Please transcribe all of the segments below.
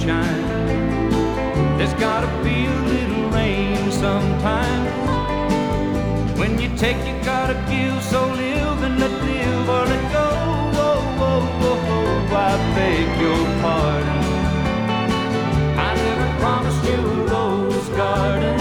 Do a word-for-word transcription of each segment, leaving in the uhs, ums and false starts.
sunshine. There's gotta be a little rain sometime. When you take, you gotta give, so live and let live or let go. Oh, oh, oh, oh, I beg your pardon. I never promised you a rose garden.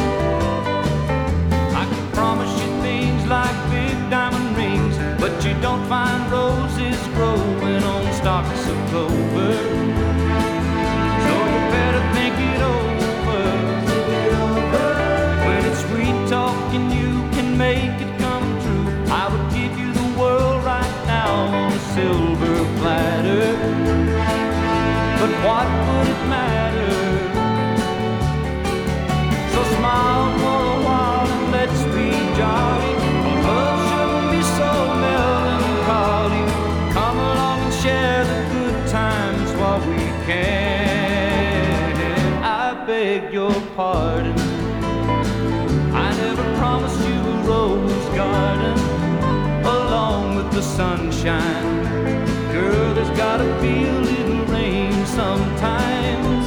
I can promise you things like big diamond rings, but you don't find roses growing on stalks of clover. So you better think it over. When it's sweet talking, you can make it come true. I would give you the world right now on a silver platter, but what would it matter? So smile for a while and let's be jolly. Love shouldn't be so melancholy. Come along and share the good times while we can. I beg your pardon. I never promised you a rose garden along with the sunshine. Girl, there's gotta be a little rain sometimes.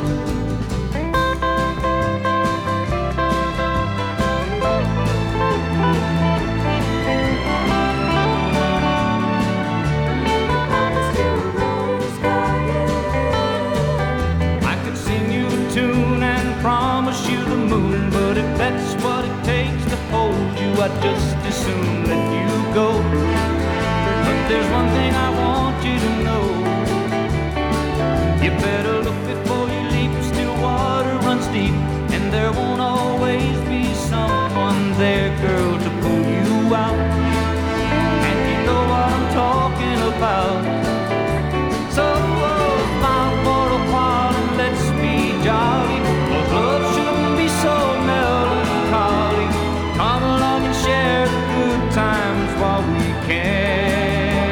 I could sing you a tune and promise you the moon, but if that's what it takes to hold you, I'd just as soon let you go. But there's one thing I want you to know. You better look before you leap. Still water runs deep, and there won't always be someone there, girl, to pull you out. And you know what I'm talking about. So oh, smile for a while and let's be jolly. Cause love shouldn't be so melancholy. Come along and share the good times while we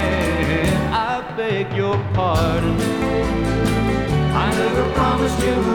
can. I beg your pardon. I never promised you